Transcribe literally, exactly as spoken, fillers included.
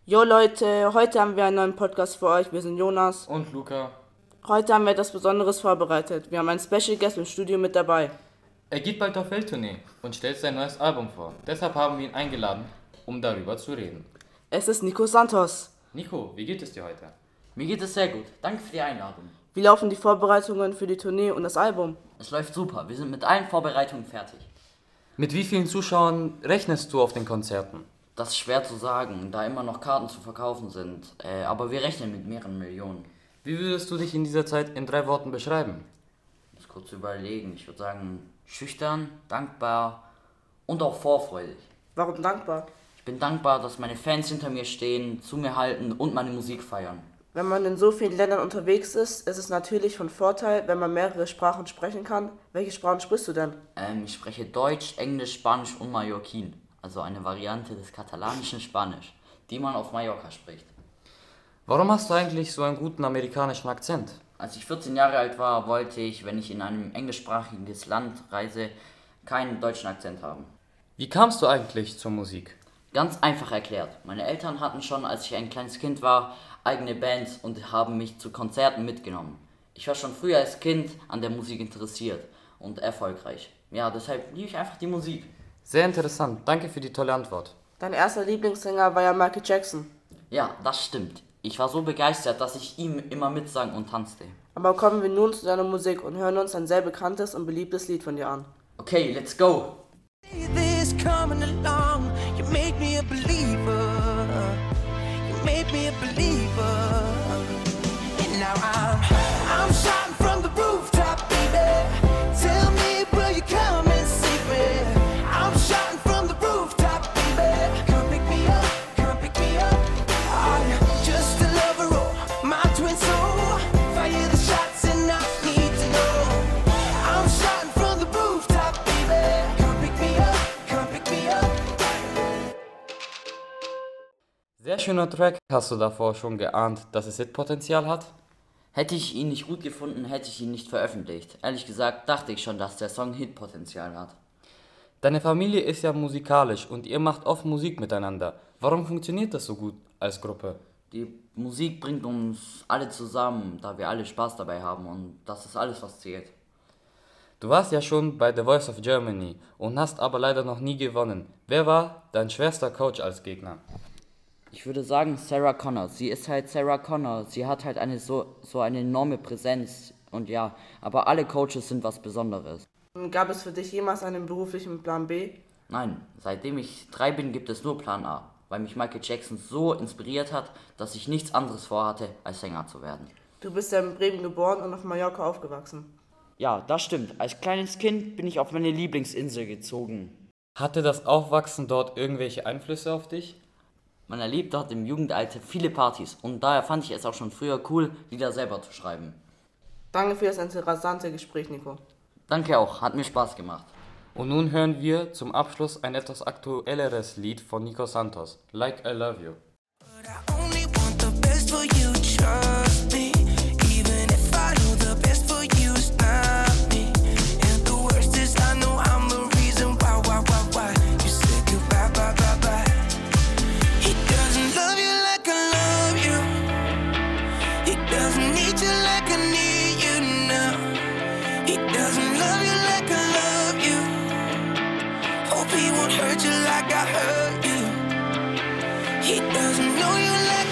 Jo Leute, heute haben wir einen neuen Podcast für euch. Wir sind Jonas und Luca. Heute haben wir etwas Besonderes vorbereitet. Wir haben einen Special Guest im Studio mit dabei. Er geht bald auf Welttournee und stellt sein neues Album vor. Deshalb haben wir ihn eingeladen, um darüber zu reden. Es ist Nico Santos. Nico, wie geht es dir heute? Mir geht es sehr gut. Danke für die Einladung. Wie laufen die Vorbereitungen für die Tournee und das Album? Es läuft super. Wir sind mit allen Vorbereitungen fertig. Mit wie vielen Zuschauern rechnest du auf den Konzerten? Das ist schwer zu sagen, da immer noch Karten zu verkaufen sind. Äh, aber wir rechnen mit mehreren Millionen. Wie würdest du dich in dieser Zeit in drei Worten beschreiben? Ich muss kurz überlegen. Ich würde sagen, schüchtern, dankbar und auch vorfreudig. Warum dankbar? Ich bin dankbar, dass meine Fans hinter mir stehen, zu mir halten und meine Musik feiern. Wenn man in so vielen Ländern unterwegs ist, ist es natürlich von Vorteil, wenn man mehrere Sprachen sprechen kann. Welche Sprachen sprichst du denn? Ähm, ich spreche Deutsch, Englisch, Spanisch und Mallorquin. Also eine Variante des katalanischen Spanisch, die man auf Mallorca spricht. Warum hast du eigentlich so einen guten amerikanischen Akzent? Als ich vierzehn Jahre alt war, wollte ich, wenn ich in ein englischsprachiges Land reise, keinen deutschen Akzent haben. Wie kamst du eigentlich zur Musik? Ganz einfach erklärt. Meine Eltern hatten schon, als ich ein kleines Kind war, eigene Bands und haben mich zu Konzerten mitgenommen. Ich war schon früher als Kind an der Musik interessiert und erfolgreich. Ja, deshalb liebe ich einfach die Musik. Sehr interessant. Danke für die tolle Antwort. Dein erster Lieblingssänger war ja Michael Jackson. Ja, das stimmt. Ich war so begeistert, dass ich ihm immer mitsang und tanzte. Aber kommen wir nun zu deiner Musik und hören uns ein sehr bekanntes und beliebtes Lied von dir an. Okay, let's go! This coming along, you made me a believer. You made me a believer. And now I'm, I'm shouting from the rooftop, baby. Tell me, will you come and save me? I'm shouting from the rooftop, baby. Come pick me up, come pick me up. I'm just a lover, oh, my twin soul. Fire the shots and I need to know. I'm shouting from the rooftop, baby. Come pick me up, come pick me up. Sehr schöner Track. Hast du davor schon geahnt, dass es Hitpotenzial hat? Hätte ich ihn nicht gut gefunden, hätte ich ihn nicht veröffentlicht. Ehrlich gesagt dachte ich schon, dass der Song Hitpotenzial hat. Deine Familie ist ja musikalisch und ihr macht oft Musik miteinander. Warum funktioniert das so gut als Gruppe? Die Musik bringt uns alle zusammen, da wir alle Spaß dabei haben und das ist alles, was zählt. Du warst ja schon bei The Voice of Germany und hast aber leider noch nie gewonnen. Wer war dein schwerster Coach als Gegner? Ich würde sagen Sarah Connor. Sie ist halt Sarah Connor. Sie hat halt eine so, so eine enorme Präsenz und ja, aber alle Coaches sind was Besonderes. Gab es für dich jemals einen beruflichen Plan B? Nein, seitdem ich drei bin, gibt es nur Plan A, weil mich Michael Jackson so inspiriert hat, dass ich nichts anderes vorhatte, als Sänger zu werden. Du bist ja in Bremen geboren und auf Mallorca aufgewachsen. Ja, das stimmt. Als kleines Kind bin ich auf meine Lieblingsinsel gezogen. Hatte das Aufwachsen dort irgendwelche Einflüsse auf dich? Man erlebt dort im Jugendalter viele Partys und daher fand ich es auch schon früher cool, Lieder selber zu schreiben. Danke für das interessante Gespräch, Nico. Danke auch, hat mir Spaß gemacht. Und nun hören wir zum Abschluss ein etwas aktuelleres Lied von Nico Santos, Like I Love You. But I only want the best for you, trust me. Even if I know the best for you is not me. And the worst is I know I'm the reason why, why, why, why you said goodbye, bye, bye, bye. He doesn't love you like I love you. He doesn't need you like I need you now. He doesn't love you like I love you. Hope he won't hurt you like I hurt you. He doesn't know you like